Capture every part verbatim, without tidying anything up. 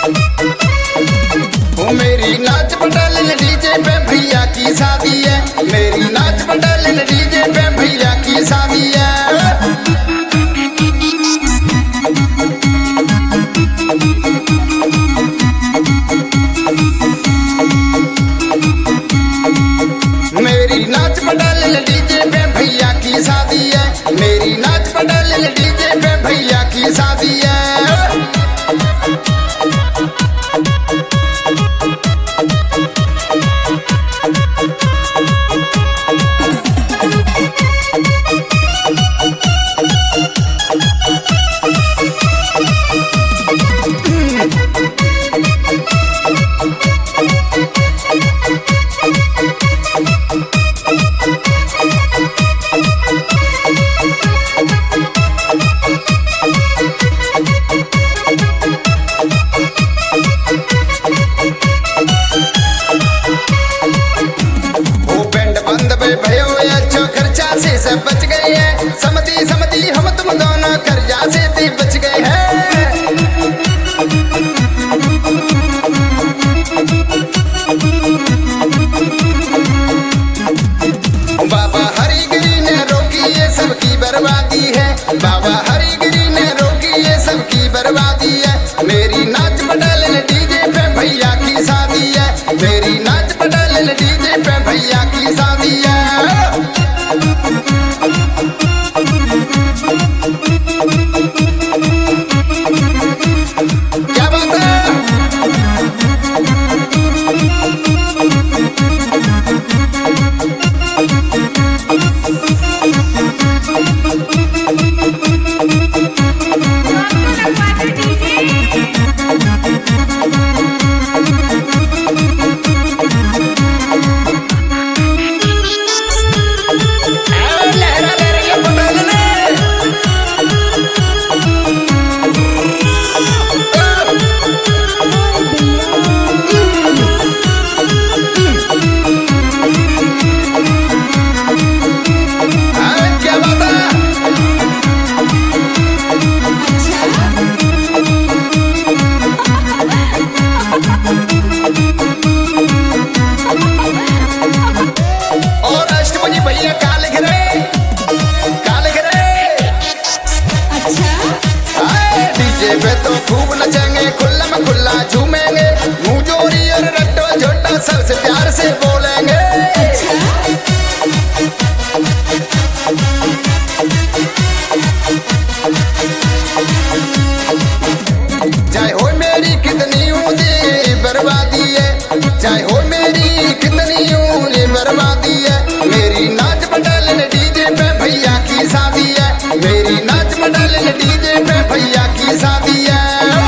ओ मेरी नाच पटाल डीजे पे भैया की शादी है, मेरी नाच पटाल डीजे पे भैया की शादी है। मेरी नाच पटाल डीजे पे भैया की शादी है, मेरी नाच पटाल डीजे पे भैया की शादी है। भयो अच्छो खर्चा से सब बच गए हैं, समझी समझी हम तुम दोनों कर्जा से भी बच गए हैं। बाबा हरिगिरी ने रोकी ये सबकी बर्बादी है, बाबा हरिगिरी ने रोकी ये सबकी बर्बादी है। मेरी नाच पटाल डीजे पे भैया की शादी है, मेरी नाच पटाल डीजे पे भैया की शादी है। क्या बात है? पे तो खूब नचेंगे, खुल्ला में खुल्ला झूमेंगे, मुंह जोरी और रट्टो झोटा सबसे प्यार से बोलेंगे। चाहे हो मेरी कितनी ऊंची बर्बादी है, चाहे हो मेरी कितनी ऊंची बर्बादी है। मेरी नाच पटाल डीजे पे भैया की शादी है, मेरी नाच पटाल डीजे पे भैया की शादी है।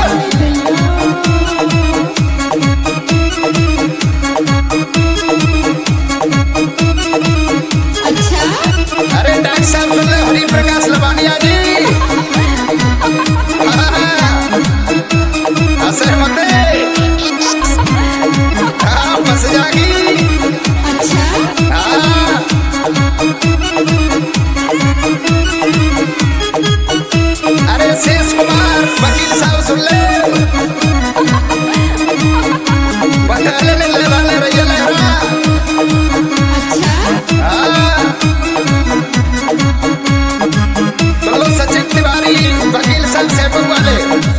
अच्छा? अरे डॉक्टर साहब सुन लो, हरि प्रकाश लवानिया जी असर मत हाँ बस जागी। अच्छा? हाँ अरे शेष कुमार वकील साहब सुन ले, बंगाले में लहरा ले रही है लहरा। अच्छा? हाँ सुन लो सचिन तिवारी वकील साहब से वाले।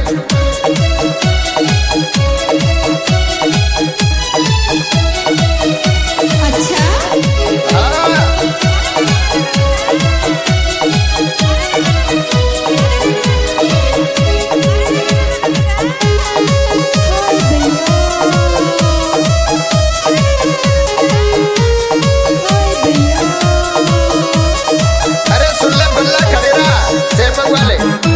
अच्छा? अरे सुन ले बल्ला खड़ेरा सेवक वाले।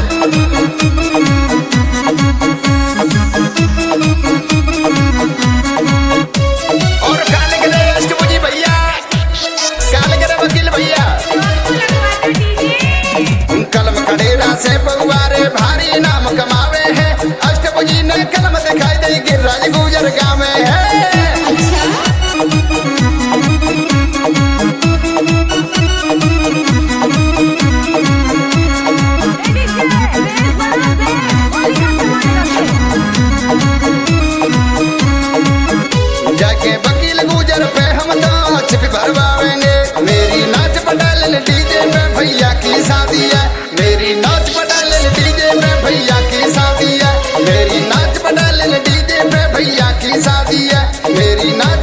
और काले के अष्टभुजी भैया, काले के वकील भैया, कलम खड़ेरा से पगवारे भारी नाम कमावे हैं। अष्टभुजी ने कलम दिखाई दे गिरिराज गुजर गाँव में है। अच्छा?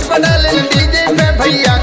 पटेल ने डीजे पे भैया